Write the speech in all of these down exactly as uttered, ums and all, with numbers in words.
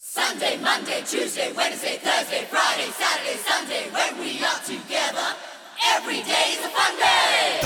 Sunday, Monday, Tuesday, Wednesday, Thursday, Friday, Saturday, Sunday, when we are together, every day is a fun day!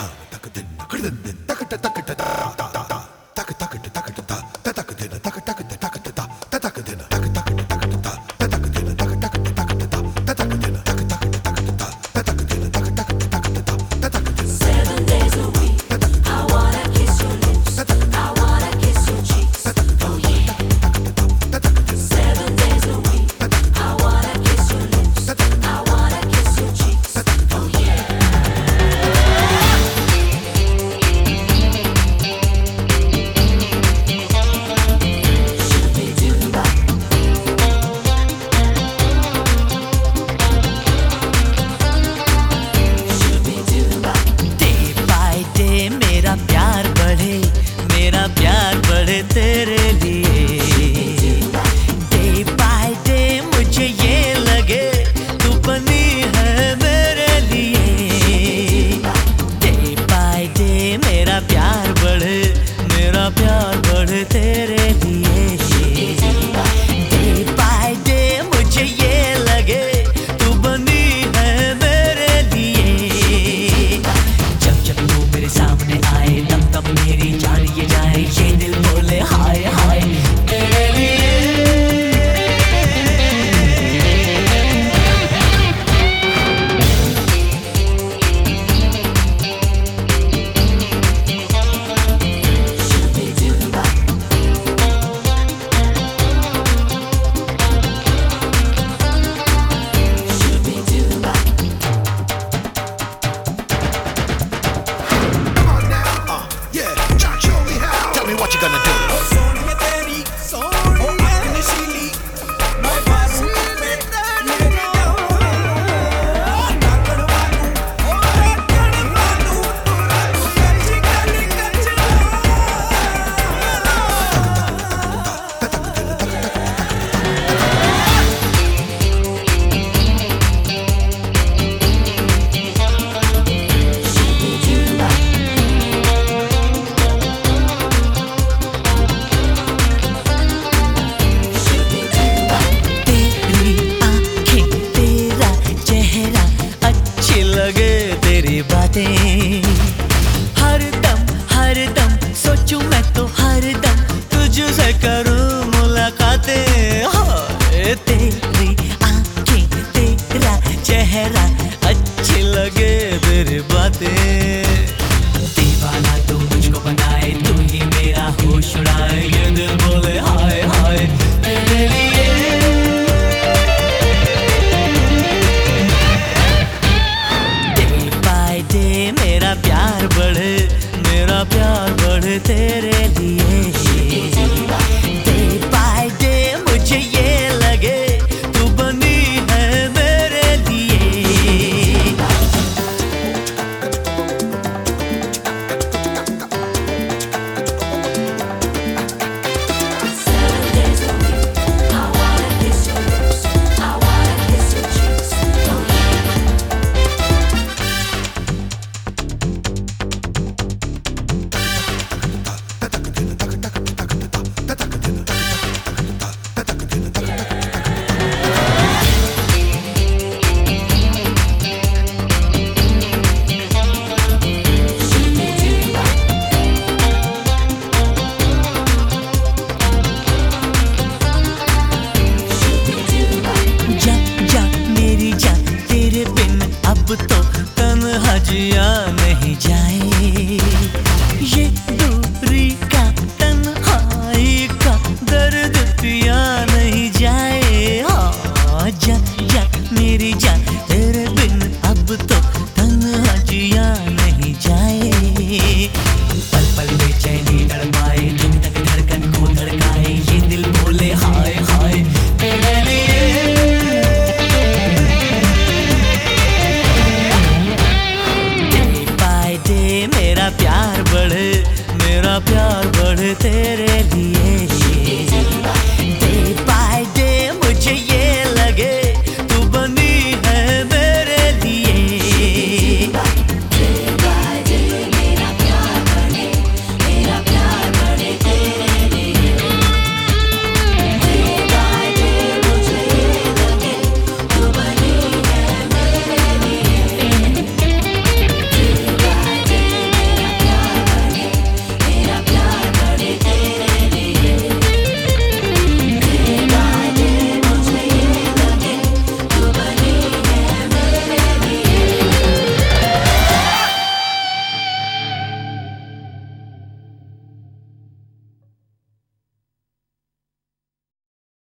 Seven days a week, I wanna kiss your lips, I wanna kiss your cheeks, oh yeah. Seven days a week, I wanna kiss your lips, I wanna kiss your cheeks, oh yeah. Shoo-be-doo-ba. Shoo-be-doo-ba. Day by day मेरा प्यार बढ़े, मेरा प्यार बढ़े तेरे लिए। Day by day मुझे ये लगे तू बनी है मेरे लिए। डे बाय डे मेरा प्यार बढ़े, मेरा प्यार बढ़े तेरे लिए। डे बाय डे मुझे ये लगे तू बनी है मेरे लिए। जब जब तू मेरे सामने आए तब तब मेरी जान ये जाए, ये दिल बोले हाय हाय तेरे लिए। Shoo-be-doo-ba. Shoo-be-doo-ba. Tell me what you gonna do. सोनिए तेरी सोनिए नशीली मैं बारू पे मेरे नाकड़ वालू ओ नाकड़ वालू तू कच्ची कली कच्ची Shoo-be-doo-ba. Shoo-be-doo-ba. तेरी आँखें तेरा चेहरा अच्छी लगे तेरी बातें। हर दम हर दम सोचूं मैं तो हर दम तुझसे करूं मुलाकातें। हाय